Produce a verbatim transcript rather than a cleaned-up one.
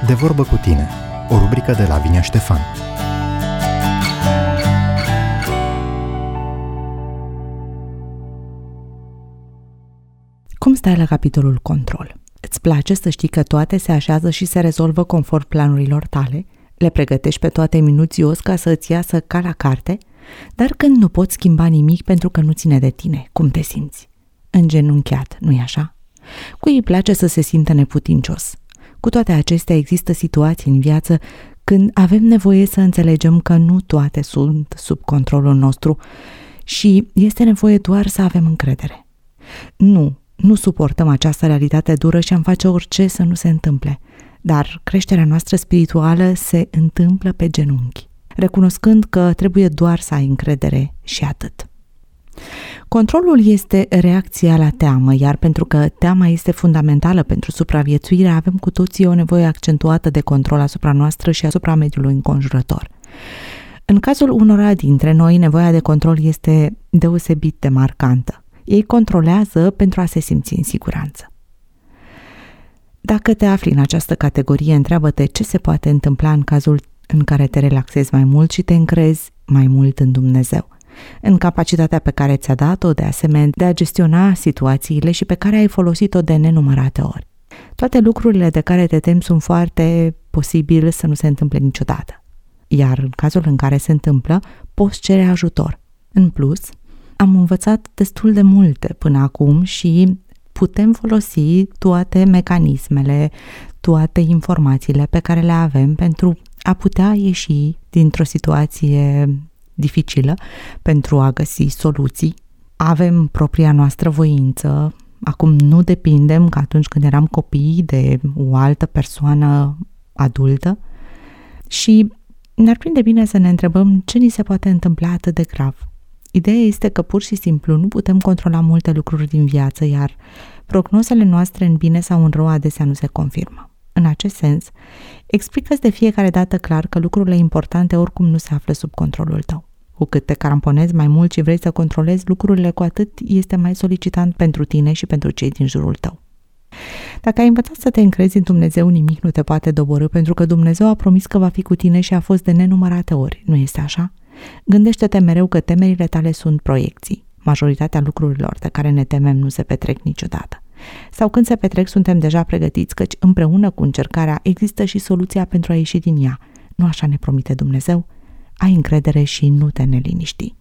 De vorbă cu tine, o rubrică de Lavinia Ștefan. Cum stai la capitolul control? Îți place să știi că toate se așează și se rezolvă conform planurilor tale? Le pregătești pe toate minuțios ca să îți iasă ca la carte? Dar când nu poți schimba nimic pentru că nu ține de tine, cum te simți? Îngenunchiat, nu-i așa? Cui îi place să se simtă neputincios? Cu toate acestea există situații în viață când avem nevoie să înțelegem că nu toate sunt sub controlul nostru și este nevoie doar să avem încredere. Nu, nu suportăm această realitate dură și am face orice să nu se întâmple, dar creșterea noastră spirituală se întâmplă pe genunchi, recunoscând că trebuie doar să ai încredere și atât. Controlul este reacția la teamă, iar pentru că teama este fundamentală pentru supraviețuire, avem cu toții o nevoie accentuată de control asupra noastră și asupra mediului înconjurător. În cazul unora dintre noi, nevoia de control este deosebit de marcantă. Ei controlează pentru a se simți în siguranță. Dacă te afli în această categorie, întreabă-te ce se poate întâmpla în cazul în care te relaxezi mai mult și te încrezi mai mult în Dumnezeu, în capacitatea pe care ți-a dat-o de asemenea de a gestiona situațiile și pe care ai folosit-o de nenumărate ori. Toate lucrurile de care te temi sunt foarte posibil să nu se întâmple niciodată. Iar în cazul în care se întâmplă, poți cere ajutor. În plus, am învățat destul de multe până acum și putem folosi toate mecanismele, toate informațiile pe care le avem pentru a putea ieși dintr-o situație dificilă, pentru a găsi soluții. Avem propria noastră voință, acum nu depindem ca atunci când eram copii de o altă persoană adultă și ne-ar prinde bine să ne întrebăm ce ni se poate întâmpla atât de grav. Ideea este că pur și simplu nu putem controla multe lucruri din viață, iar prognozele noastre în bine sau în rău adesea nu se confirmă. În acest sens, explică-ți de fiecare dată clar că lucrurile importante oricum nu se află sub controlul tău. Cu cât te caramponezi mai mult și vrei să controlezi lucrurile, cu atât este mai solicitant pentru tine și pentru cei din jurul tău. Dacă ai învățat să te încrezi în Dumnezeu, nimic nu te poate doborî, pentru că Dumnezeu a promis că va fi cu tine și a fost de nenumărate ori, nu este așa? Gândește-te mereu că temerile tale sunt proiecții. Majoritatea lucrurilor de care ne temem nu se petrec niciodată. Sau când se petrec, suntem deja pregătiți, căci împreună cu încercarea există și soluția pentru a ieși din ea. Nu așa ne promite Dumnezeu? Ai încredere și nu te neliniști.